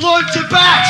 Leute back!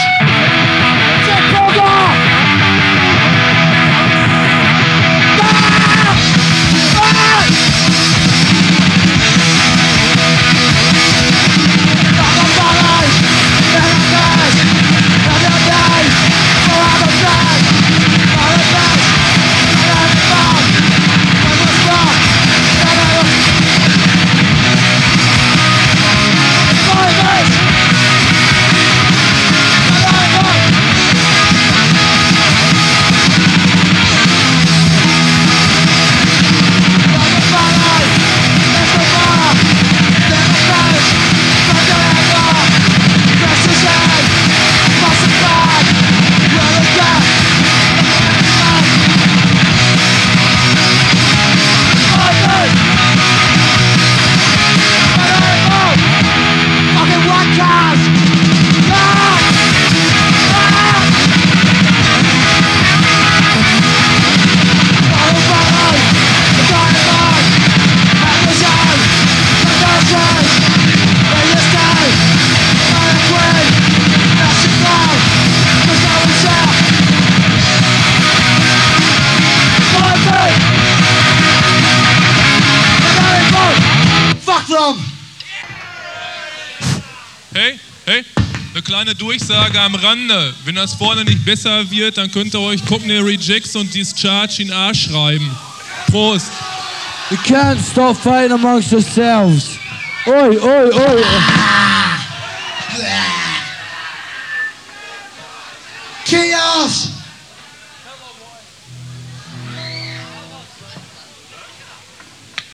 Hey, eine kleine Durchsage am Rande. Wenn das vorne nicht besser wird, dann könnt ihr euch Cockney Rejects und Discharge in A schreiben. Prost! You can't stop fighting amongst yourselves. Oi, oi, oi. Chaos!